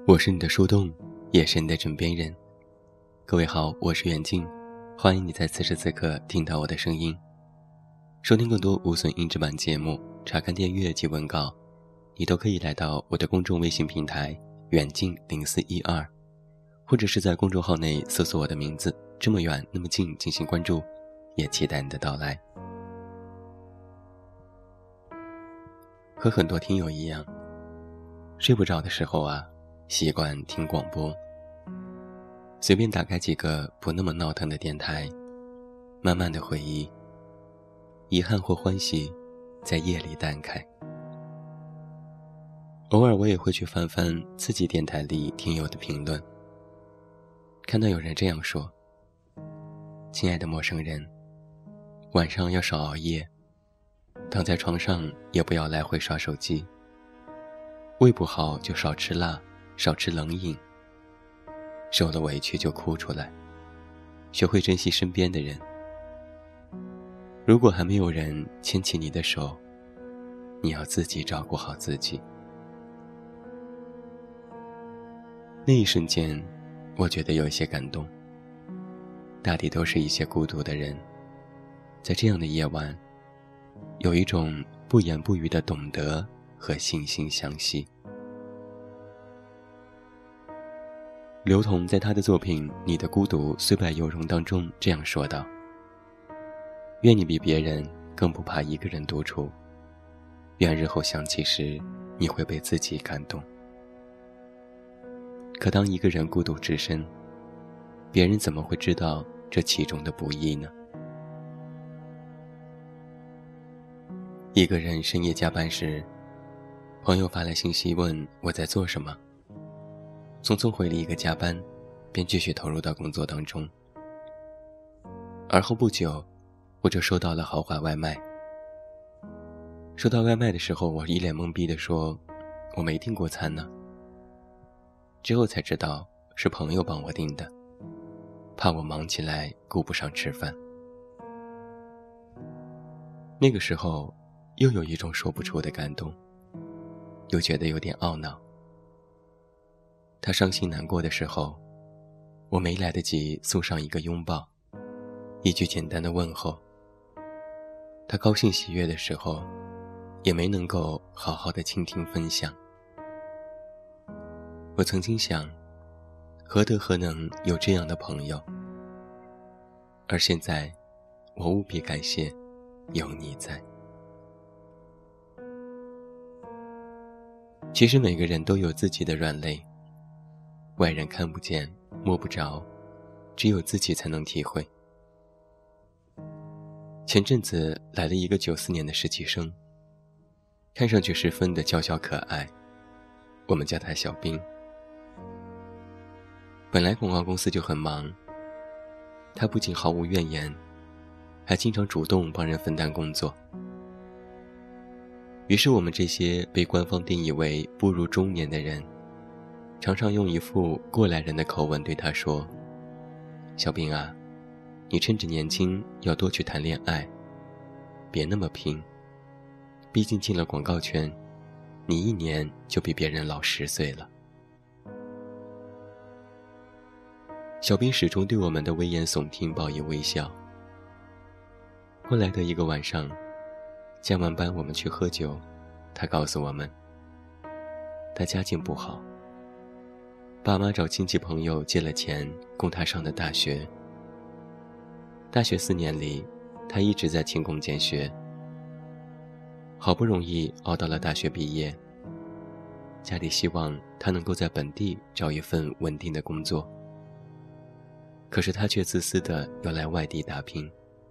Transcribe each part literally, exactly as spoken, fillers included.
我是你的树洞，也是你的枕边人。各位好，我是远近，欢迎你在此时此刻听到我的声音。收听更多无损音质版节目，查看订阅及文稿，你都可以来到我的公众微信平台远近零四一二，或者是在公众号内搜索我的名字这么远那么近进行关注，也期待你的到来。和很多听友一样，睡不着的时候啊，习惯听广播，随便打开几个不那么闹腾的电台，慢慢的回忆，遗憾或欢喜在夜里淡开。偶尔我也会去翻翻自己电台里听友的评论，看到有人这样说：亲爱的陌生人，晚上要少熬夜，躺在床上也不要来回刷手机，胃不好就少吃辣，少吃冷饮，受了委屈就哭出来，学会珍惜身边的人。如果还没有人牵起你的手，你要自己照顾好自己。那一瞬间，我觉得有一些感动。大抵都是一些孤独的人，在这样的夜晚，有一种不言不语的懂得和惺惺相惜。刘同在他的作品《你的孤独虽败犹荣》当中这样说道：愿你比别人更不怕一个人独处，愿日后想起时你会被自己感动。可当一个人孤独至深，别人怎么会知道这其中的不易呢？一个人深夜加班时，朋友发来信息问我在做什么，匆匆回了一个加班，便继续投入到工作当中。而后不久，我就收到了豪华外卖。收到外卖的时候，我一脸懵逼地说：我没订过餐呢。之后才知道是朋友帮我订的，怕我忙起来顾不上吃饭。那个时候又有一种说不出的感动，又觉得有点懊恼。他伤心难过的时候，我没来得及送上一个拥抱，一句简单的问候。他高兴喜悦的时候，也没能够好好的倾听分享。我曾经想，何德何能有这样的朋友？而现在，我无比感谢有你在。其实每个人都有自己的软肋，外人看不见摸不着，只有自己才能体会。前阵子来了一个九四年的实习生，看上去十分的娇小可爱，我们叫他小兵。本来广告公司就很忙，他不仅毫无怨言，还经常主动帮人分担工作。于是我们这些被官方定义为步入中年的人，常常用一副过来人的口吻对他说：小兵啊，你趁着年轻要多去谈恋爱，别那么拼，毕竟进了广告圈，你一年就比别人老十岁了。小兵始终对我们的危言耸听报以微笑。后来的一个晚上，加完班我们去喝酒，他告诉我们，他家境不好，爸妈找亲戚朋友借了钱供他上的大学。大学四年里，他一直在勤工俭学，好不容易熬到了大学毕业。家里希望他能够在本地找一份稳定的工作，可是他却自私地要来外地打拼。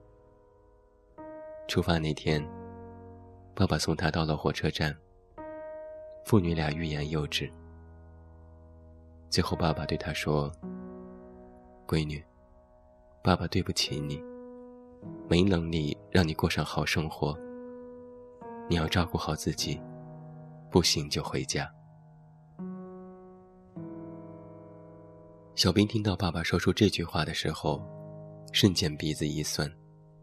出发那天，爸爸送他到了火车站，父女俩欲言又止。最后爸爸对他说：闺女，爸爸对不起你，没能力让你过上好生活，你要照顾好自己，不行就回家。小兵听到爸爸说出这句话的时候，瞬间鼻子一酸。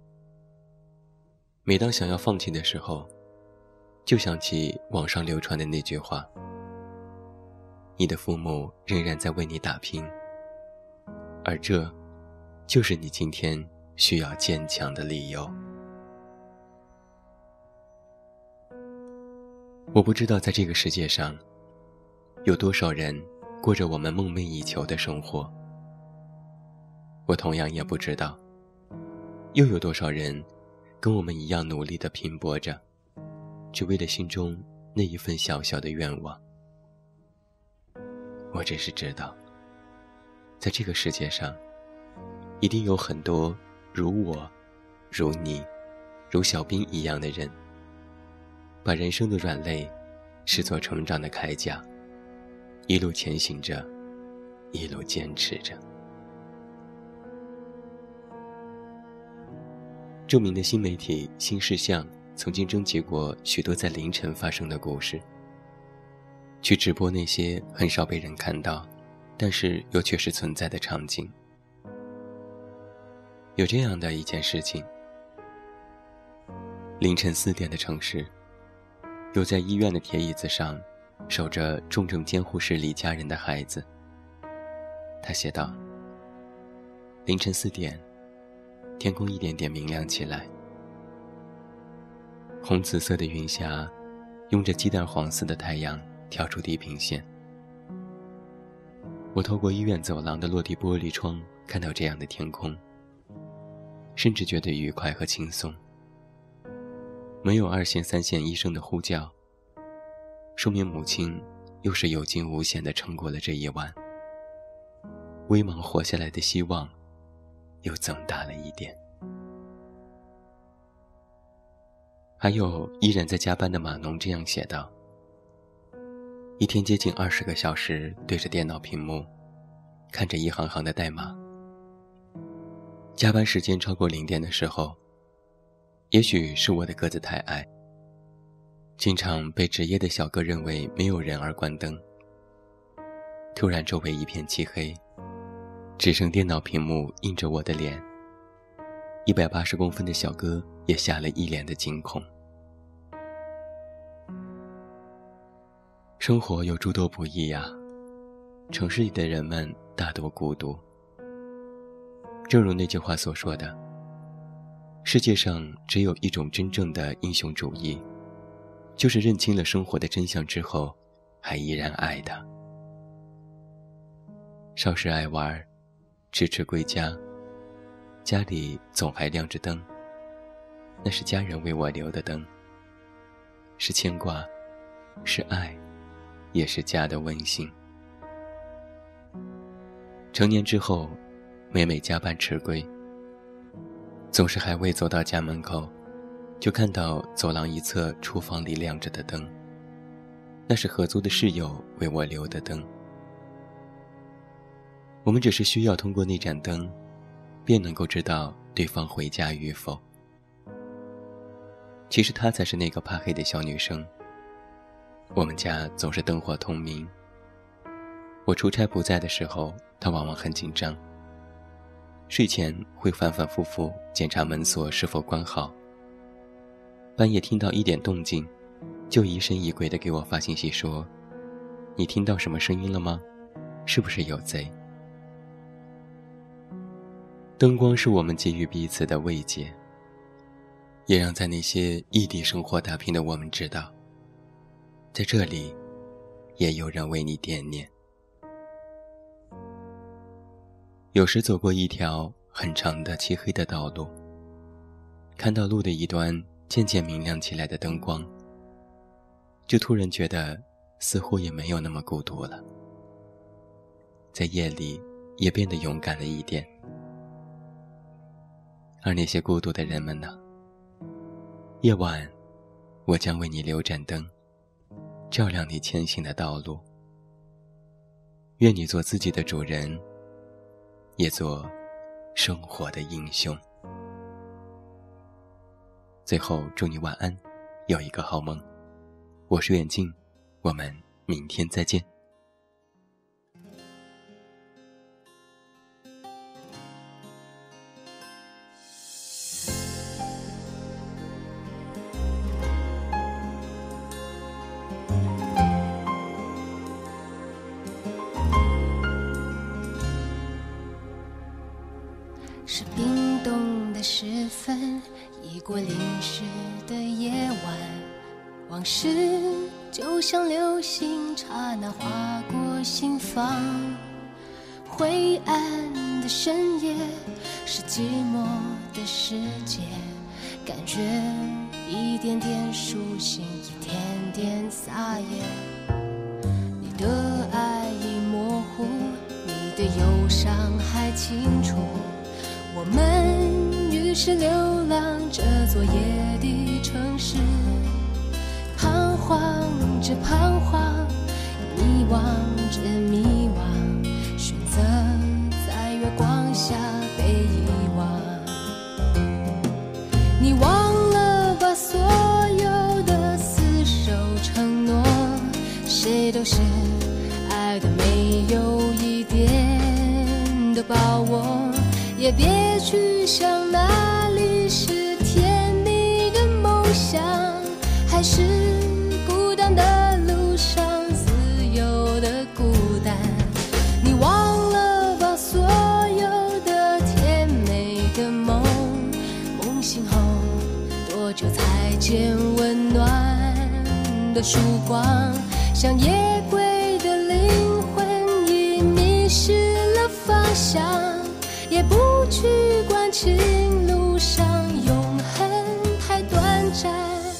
每当想要放弃的时候，就想起网上流传的那句话： 你的父母仍然在为你打拼，而这就是你今天需要坚强的理由。我不知道在这个世界上有多少人过着我们梦寐以求的生活，我同样也不知道又有多少人跟我们一样努力地拼搏着，只为了心中那一份小小的愿望。我只是知道，在这个世界上一定有很多如我、如你、如小兵一样的人，把人生的软肋视作成长的铠甲，一路前行着，一路坚持着。著名的新媒体新事项曾经征集过许多在凌晨发生的故事，去直播那些很少被人看到，但是又确实存在的场景。有这样的一件事情，凌晨四点的城市，有在医院的铁椅子上守着重症监护室里家人的孩子。他写道：凌晨四点，天空一点点明亮起来，红紫色的云霞拥着鸡蛋黄色的太阳跳出地平线。我透过医院走廊的落地玻璃窗看到这样的天空，甚至觉得愉快和轻松。没有二线三线医生的呼叫，说明母亲又是有惊无险地撑过了这一晚，微茫活下来的希望又增大了一点。还有依然在加班的码农这样写道：一天接近二十个小时对着电脑屏幕，看着一行行的代码，加班时间超过零点的时候，也许是我的个子太矮，经常被职业的小哥认为没有人而关灯。突然周围一片漆黑，只剩电脑屏幕映着我的脸，一百八十公分的小哥也吓了一脸的惊恐。生活有诸多不易呀，城市里的人们大多孤独。正如那句话所说的，世界上只有一种真正的英雄主义，就是认清了生活的真相之后，还依然爱它。少时爱玩，迟迟归家，家里总还亮着灯，那是家人为我留的灯，是牵挂，是爱，也是家的温馨。成年之后，每每加班迟归，总是还未走到家门口，就看到走廊一侧厨房里亮着的灯，那是合租的室友为我留的灯。我们只是需要通过那盏灯，便能够知道对方回家与否。其实她才是那个怕黑的小女生。我们家总是灯火通明，我出差不在的时候，她往往很紧张，睡前会反反复复检查门锁是否关好，半夜听到一点动静，就疑神疑鬼地给我发信息说：你听到什么声音了吗？是不是有贼？灯光是我们给予彼此的慰藉，也让在那些异地生活打拼的我们知道，在这里也有人为你惦念。有时走过一条很长的漆黑的道路，看到路的一端渐渐明亮起来的灯光，就突然觉得似乎也没有那么孤独了，在夜里也变得勇敢了一点。而那些孤独的人们呢？夜晚，我将为你留盏灯，照亮你前行的道路。愿你做自己的主人，也做生活的英雄。最后祝你晚安，有一个好梦。我是远近，我们明天再见。 是冰冻的时分，已过淋湿的夜晚，往事就像流星，刹那划过心房。灰暗的深夜，是寂寞的世界，感觉一点点苏醒，一点点撒野。你的爱已模糊，你的忧伤还清楚，我们于是流浪这座夜的城市，彷徨着彷徨，迷惘着迷惘，选择在月光下被遗忘。你忘了把所有的厮守承诺，谁都是爱的没有一点的把握，也别去想哪里是甜蜜的梦想，还是孤单的路上自由的孤单。你忘了把所有的甜美的梦，梦醒后多久才见温暖的曙光，像夜归的灵魂已迷失了方向，也不去管情路上永恒太短暂。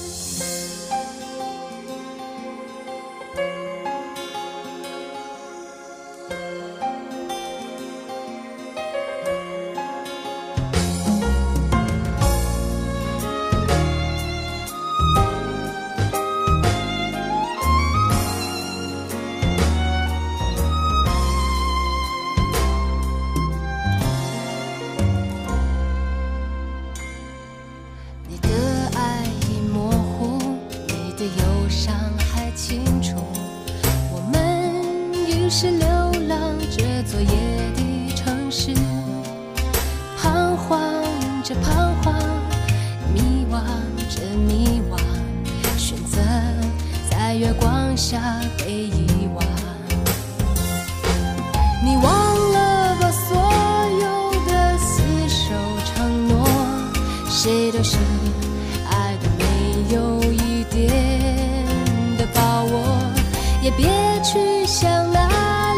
是流浪这座夜的城市，彷徨着彷徨，迷惘着迷惘，选择在月光下被遗忘。你忘了把所有的厮守承诺，谁都是爱的没有一点的把握，也别去想那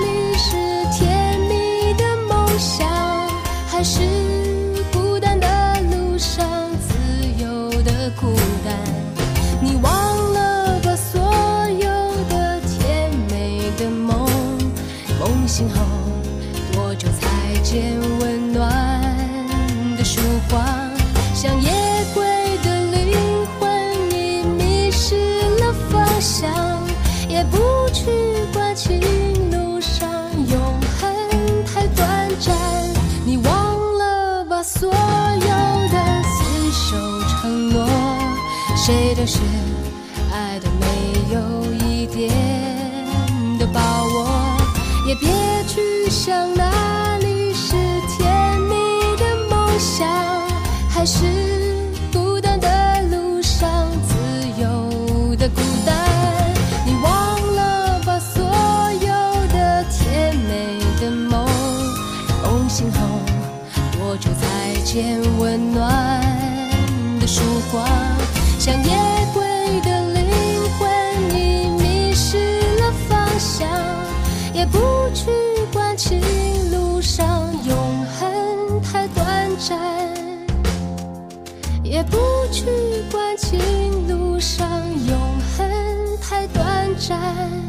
还是孤单的路上自由的孤单。你忘了把所有的甜美的梦，梦醒后多久才见温暖的曙光，像夜归的灵魂已迷失了方向，也不去管情路上永恒太短暂。你忘所有的厮守承诺，谁都是爱的没有一点的把握，也别去想哪里是甜蜜的梦想，还是孤单的路上自由的孤单。你忘了把所有的甜美的梦，梦醒后多久才见温暖的曙光，像夜归的灵魂已迷失了方向，也不去管情路上永恒太短暂，也不去管情路上永恒太短暂。